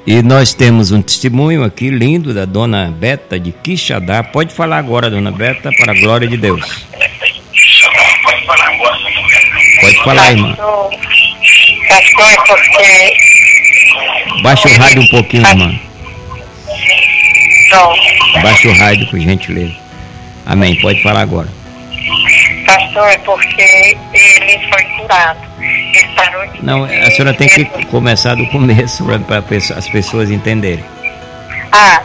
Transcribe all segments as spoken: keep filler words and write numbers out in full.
E nós temos um testemunho aqui lindo da dona Beta de Quixadá. Pode falar agora, dona Beta, para a glória de Deus. Pode falar, irmã. Pastor, é porque... Baixa o rádio um pouquinho, irmã. Não. Baixa o rádio, por gentileza. Amém. Pode falar agora. Pastor, é porque ele foi curado. Ele parou de... Não, a senhora tem que começar do começo para as pessoas entenderem. Ah.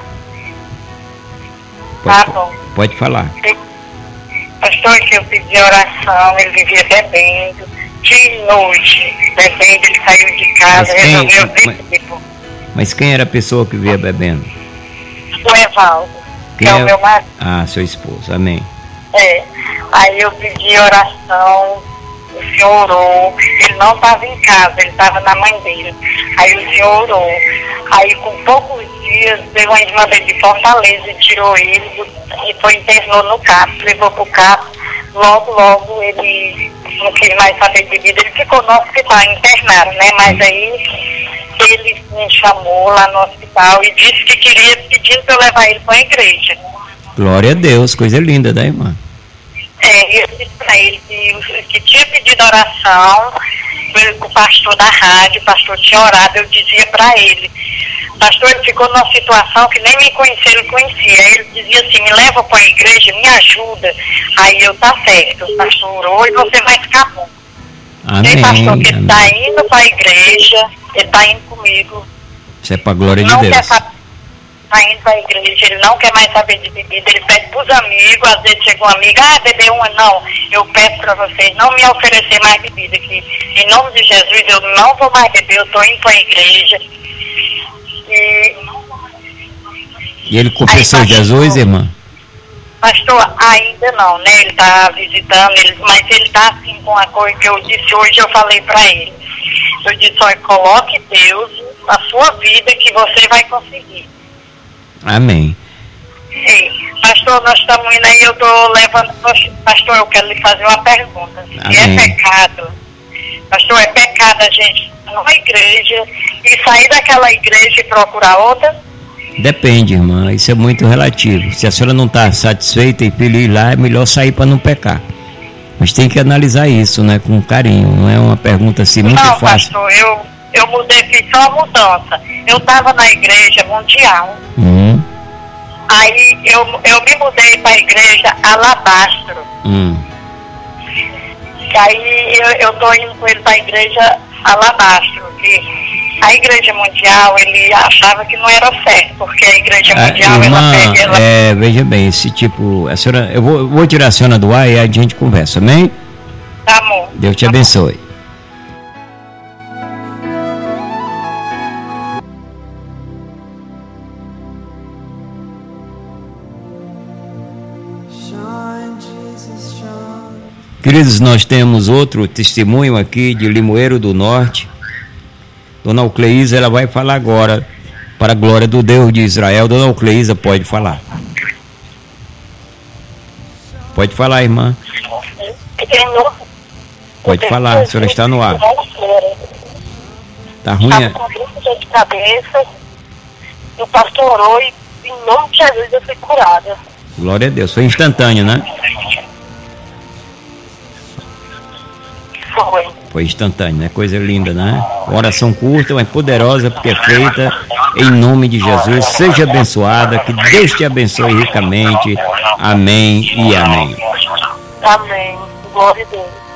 Pode, tá bom. Pode falar. Pastor, que eu pedi oração, ele vivia bebendo, dia e noite, bebendo, ele saiu de casa, mas quem, resolveu mas, beber. mas quem era a pessoa que vivia bebendo? O Evaldo, que quem é é o meu marido. Ah, seu esposo, amém. É, aí eu pedi oração, o senhor orou, ele não estava em casa, ele estava na mãe dele. Aí o senhor orou. Aí com poucos dias veio uma irmã dele de Fortaleza e tirou ele e foi internou no C A P, levou pro C A P. Logo, logo ele não quis mais saber de bebida, ele ficou no hospital internado, né? Mas aí ele me chamou lá no hospital e disse que queria, pedindo para eu levar ele para a igreja. Glória a Deus, coisa linda da irmã. É, eu disse para ele que, que tinha pedido oração, o pastor da rádio, o pastor tinha orado, eu dizia para ele, pastor, ele ficou numa situação que nem me conhecia, ele conhecia, ele dizia assim, me leva para a igreja, me ajuda, aí eu, tá certo, o pastor orou e você vai ficar bom. Amém. Tem pastor que amém. está indo para a igreja, ele está indo comigo. Isso é para a glória de não Deus. Quer saber, tá indo para a igreja, ele não quer mais saber de bebida, ele pede para os amigos, às vezes chega um amigo, ah, beber uma, não, eu peço para vocês não me oferecer mais bebida, que em nome de Jesus eu não vou mais beber, eu estou indo para a igreja. E, e ele confessou aí, Jesus, irmã? Pastor, ainda não, né, ele está visitando, ele, mas ele está assim com a coisa que eu disse hoje, eu falei para ele, eu disse, olha, coloque Deus na sua vida que você vai conseguir. Amém. Sim. Pastor, nós estamos indo aí, eu estou levando... Pastor, eu quero lhe fazer uma pergunta. Se é pecado, pastor, é pecado a gente ir numa igreja e sair daquela igreja e procurar outra? Depende, irmã, isso é muito relativo. Se a senhora não está satisfeita e feliz lá, é melhor sair para não pecar. Mas tem que analisar isso, né, com carinho, não é uma pergunta assim muito não, fácil. Não, pastor, eu, eu mudei, fiz só uma mudança. Eu estava na igreja mundial. Hum. Aí eu, eu me mudei para a igreja Alabastro. Hum. Aí eu estou indo com ele para a igreja Alabastro. Que a igreja mundial, ele achava que não era certo, porque a igreja ah, mundial, irmã, ela pega... Ela... É, veja bem, esse tipo... A senhora, eu vou, vou tirar a senhora do ar e a gente conversa, amém? Tá bom. Deus te tá abençoe. Bom. Queridos, nós temos outro testemunho aqui de Limoeiro do Norte. Dona Eucleísa, ela vai falar agora, para a glória do Deus de Israel. Dona Eucleísa, pode falar. Pode falar, irmã. Pode falar, a senhora está no ar. Está ruim? Estava com dor de cabeça, e o pastor orou e em nome de Jesus eu fui curada. Glória a Deus, foi instantâneo, né? Foi. Foi instantâneo, né? Coisa linda, né? Oração curta, mas poderosa, porque é feita em nome de Jesus. Seja abençoada, que Deus te abençoe ricamente. Amém e amém. Amém. Glória a Deus.